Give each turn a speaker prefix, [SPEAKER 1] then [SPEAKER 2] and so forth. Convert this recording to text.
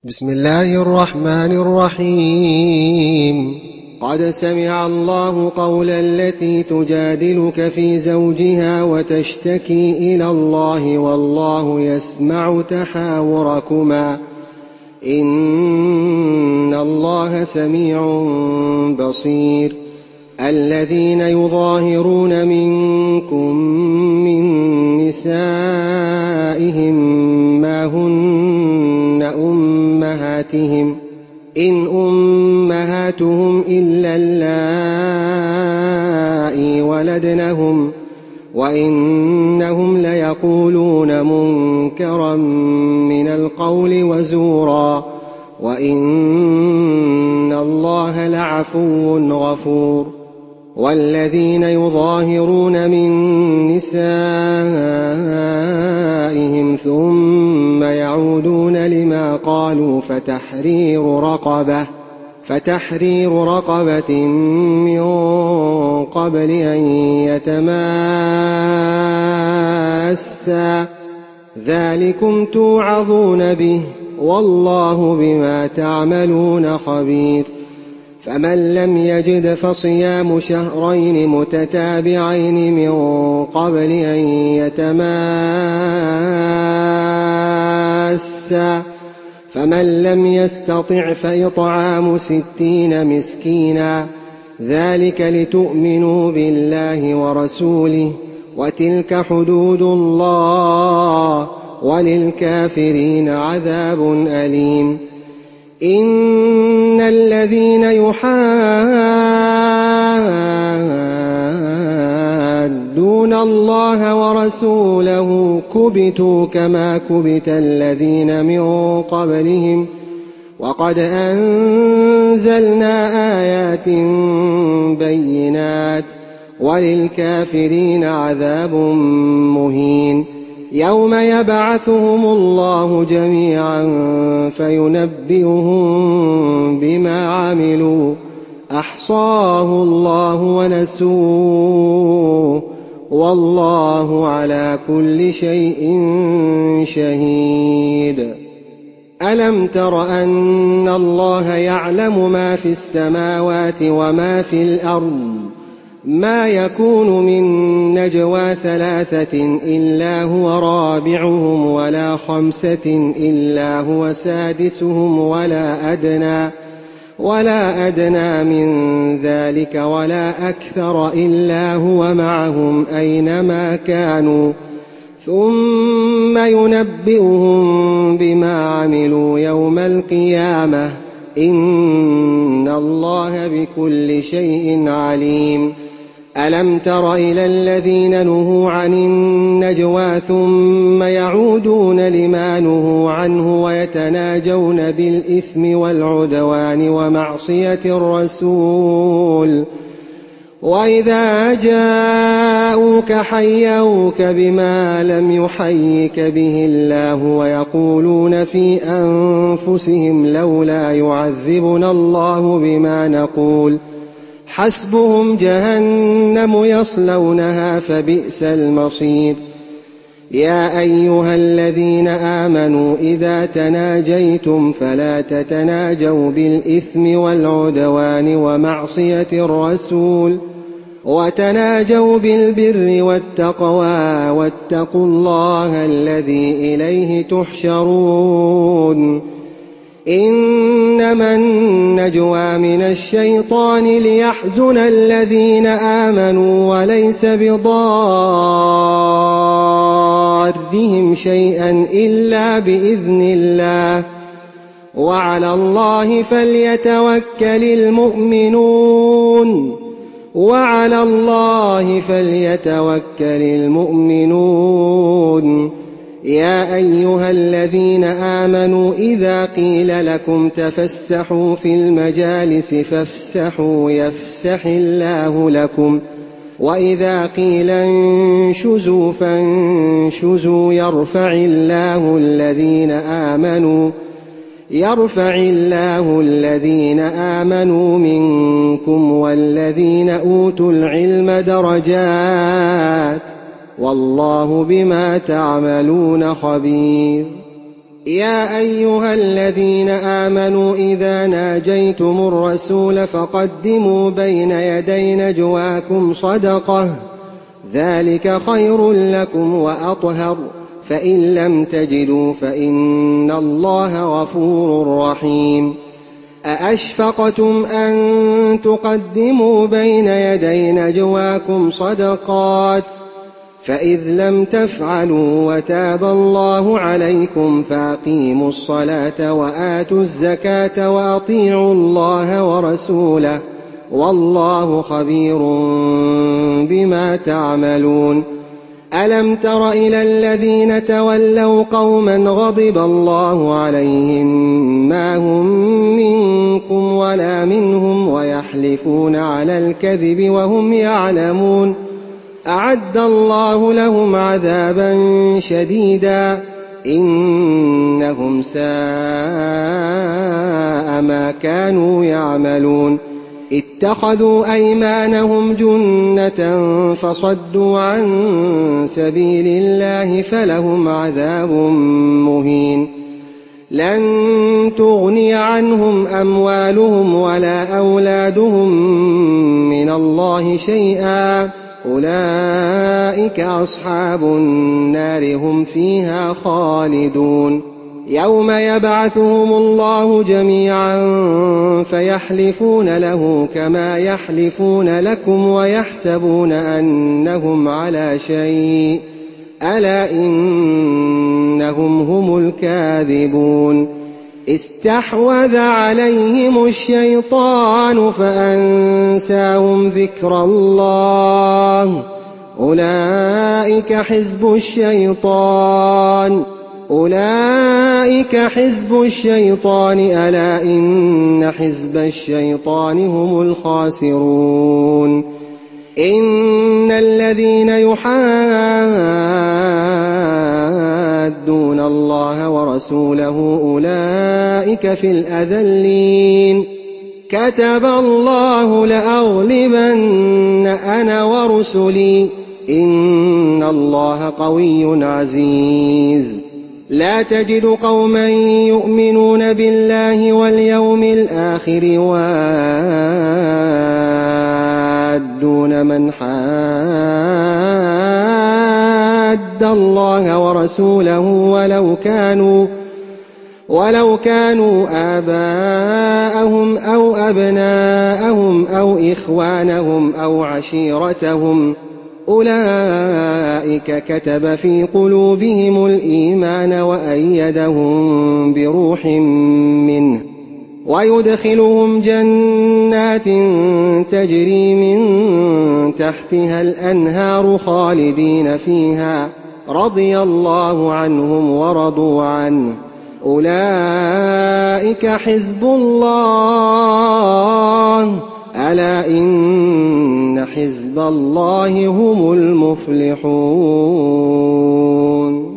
[SPEAKER 1] بسم الله الرحمن الرحيم. قد سمع الله قول التي تجادلك في زوجها وتشتكي إلى الله والله يسمع تحاوركما إن الله سميع بصير. الذين يظاهرون منكم من نسائهم ما هن أمهاتهم إن أمهاتهم إلا اللائي ولدنهم وإنهم ليقولون منكرا من القول وزورا وإن الله لعفو غفور. والذين يظاهرون من نسائهم ثم يعودون لما قالوا فتحرير رقبة من قبل أن يتماسا ذلكم توعظون به والله بما تعملون خبير. فمن لم يجد فصيام شهرين متتابعين من قبل أن يتماسا فمن لم يستطع فإطعام 60 مسكينا ذلك لتؤمنوا بالله ورسوله وتلك حدود الله وللكافرين عذاب أليم. إن الذين يحادون الله ورسوله كبتوا كما كبت الذين من قبلهم وقد أنزلنا آيات بينات وللكافرين عذاب مهين. يوم يبعثهم الله جميعا فينبئهم بما عملوا أحصاه الله ونسوه والله على كل شيء شهيد. ألم تر أن الله يعلم ما في السماوات وما في الأرض ما يكون من نجوى 3 إلا هو رابعهم ولا 5 إلا هو سادسهم ولا أدنى من ذلك ولا أكثر إلا هو معهم أينما كانوا ثم ينبئهم بما عملوا يوم القيامة إن الله بكل شيء عليم. ألم تر إلى الذين نهوا عن النجوى ثم يعودون لما نهوا عنه ويتناجون بالإثم والعدوان ومعصية الرسول وإذا جاءوك حيوك بما لم يحيك به الله ويقولون في أنفسهم لولا يعذبنا الله بما نقول حسبهم جهنم يصلونها فبئس المصير. يا أيها الذين آمنوا إذا تناجيتم فلا تتناجوا بالإثم والعدوان ومعصية الرسول وتناجوا بالبر والتقوى واتقوا الله الذي إليه تحشرون. إنما النجوى من الشيطان ليحزن الذين آمنوا وليس بضارهم شيئا إلا بإذن الله وعلى الله فليتوكل المؤمنون. يا أيها الذين آمنوا إذا قيل لكم تفسحوا في المجالس فافسحوا يفسح الله لكم وإذا قيل انشزوا فانشزوا يرفع الله الذين آمنوا منكم والذين أوتوا العلم درجات والله بما تعملون خبير. يا أيها الذين آمنوا إذا ناجيتم الرسول فقدموا بين يدي نجواكم صدقة ذلك خير لكم وأطهر فإن لم تجدوا فإن الله غفور رحيم أأشفقتم أن تقدموا بين يدي نجواكم صدقات فإذ لم تفعلوا وتاب الله عليكم فأقيموا الصلاة وآتوا الزكاة وأطيعوا الله ورسوله والله خبير بما تعملون ألم تر إلى الذين تولوا قوما غضب الله عليهم ما هم منكم ولا منهم ويحلفون على الكذب وهم يعلمون أعد الله لهم عذابا شديدا إنهم ساء ما كانوا يعملون اتخذوا أيمانهم جنة فصدوا عن سبيل الله فلهم عذاب مهين لن تغني عنهم أموالهم ولا أولادهم من الله شيئا أولئك أصحاب النار هم فيها خالدون يوم يبعثهم الله جميعا فيحلفون له كما يحلفون لكم ويحسبون أنهم على شيء ألا إنهم هم الكاذبون استحوذ عليهم الشيطان فأنساهم ذكر الله أولئك حزب الشيطان ألا إن حزب الشيطان هم الخاسرون إن الذين يحادون الله ورسوله أولئك في الأذلين كتب الله لأغلبن أنا ورسلي إن الله قوي عزيز لا تجد قوما يؤمنون بالله واليوم الآخر يوادون من حاد الله ورسوله ولو كانوا آباءهم أو أبناءهم أو إخوانهم أو عشيرتهم أولئك كتب في قلوبهم الإيمان وأيدهم بروح منه ويدخلهم جنات تجري من تحتها الأنهار خالدين فيها رضي الله عنهم ورضوا عنه أولئك حزب الله ألا إن حزب الله هم المفلحون